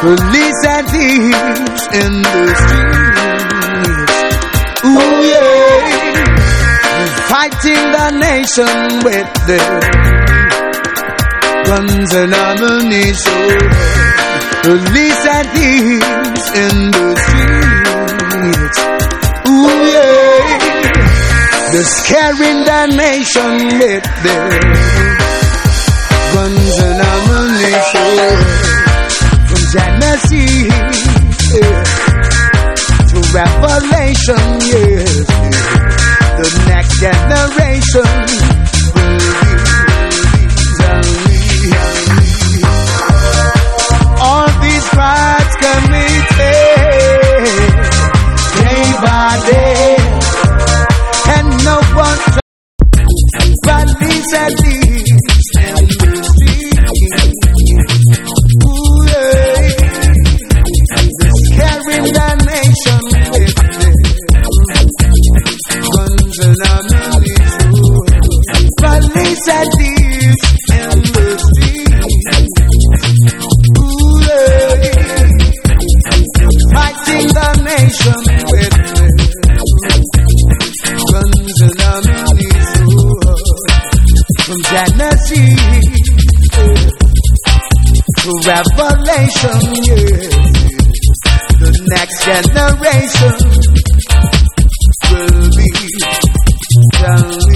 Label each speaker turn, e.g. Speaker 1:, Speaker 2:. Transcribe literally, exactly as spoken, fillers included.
Speaker 1: Police and thieves in the streets. Ooh yeah, they're fighting the nation with their guns and ammunition. Police and thieves in the streets. Ooh yeah, they're scaring the nation with their guns and ammunition. From Genesis yeah, to Revelation, yes, yeah. The next generation believes only. All these crimes committed day by day, and no one police and thieves in the streets. Ooh yeah, they're scaring the nation with their guns and ammunition. Police and thieves in the streets. Ooh yeah, fighting the nation with their guns and ammunition. From Genesis to Revelation, yeah, the next generation will be done.